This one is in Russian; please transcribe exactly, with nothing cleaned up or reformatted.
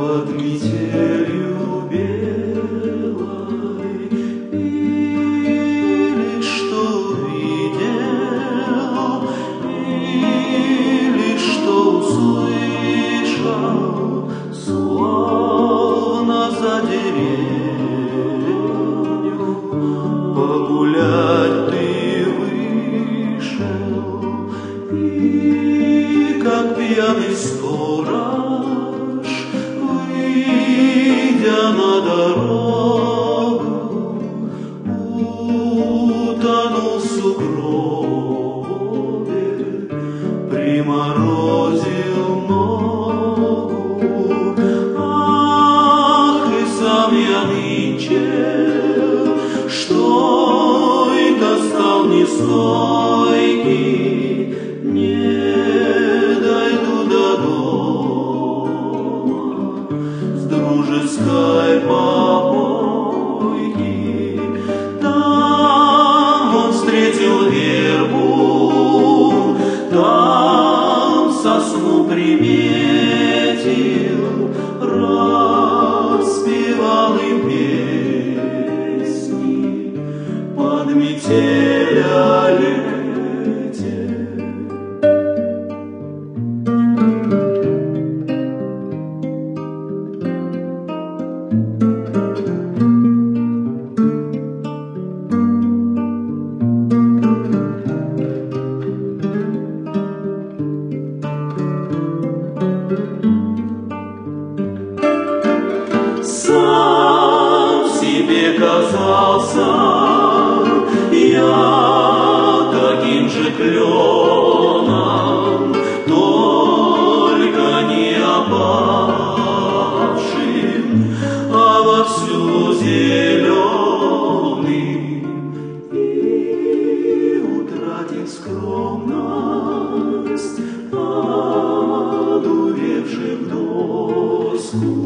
под метелью белой, или что видел, или что услышал, словно за деревню погулять ты вышел, и как пьяный сторож, выйдя на дорогу, утонул в сугробе, приморозил ногу. Ах, и сам я нынче, что это стал нестойкий, не дойду до дома с дружеской попойки. Там он встретил вербу, там сосну приметил, распевал им песни под метель о лете. Сам себе казался я таким же кленом, только не опавшим, а вовсю зеленым, и, утратив скромность, одуревший в доску,